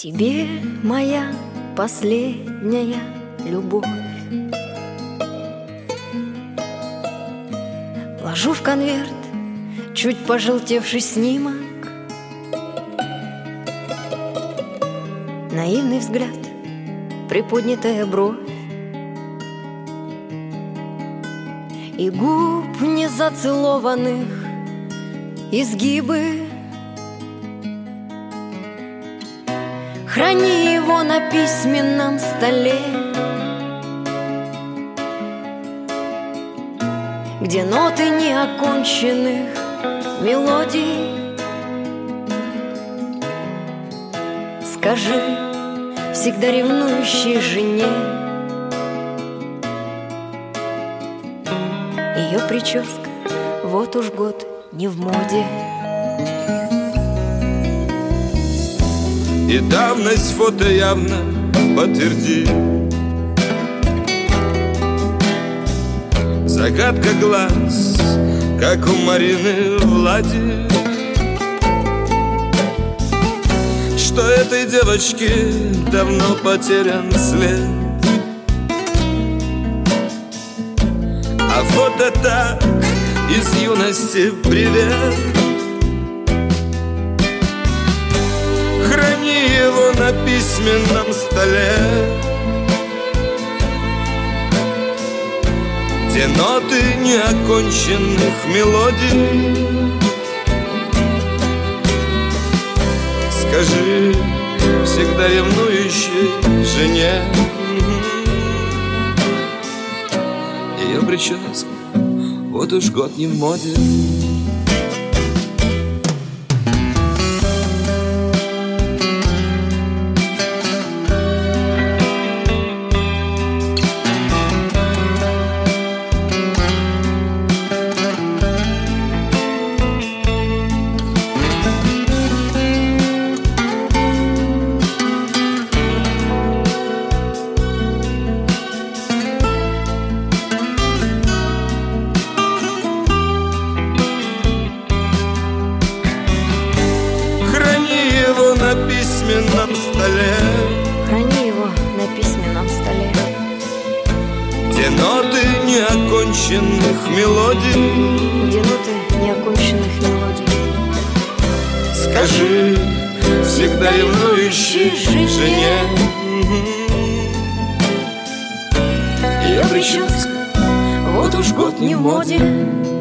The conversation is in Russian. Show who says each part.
Speaker 1: Тебе моя последняя любовь ложу в конверт чуть пожелтевший снимок, наивный взгляд, приподнятая бровь и губ незацелованных изгибы. Храни его на письменном столе, где ноты неоконченных мелодий. Скажи всегда ревнующей жене, ее прическа вот уж год не в моде.
Speaker 2: И давность фото явно подтвердит. Загадка глаз, как у Марины Влади, что этой девочке давно потерян след. А фото так из юности привет. Храни его на письменном столе, где ноты неоконченных мелодий. Скажи всегда ревнующей жене, ее прическа вот уж год не в моде. На письменном столе,
Speaker 1: храни его на письменном столе,
Speaker 2: где ноты неоконченных мелодий.
Speaker 1: где ноты неоконченных мелодий.
Speaker 2: Скажи всегда ревнующей жене,
Speaker 1: ее прическа вот уж год не в моде.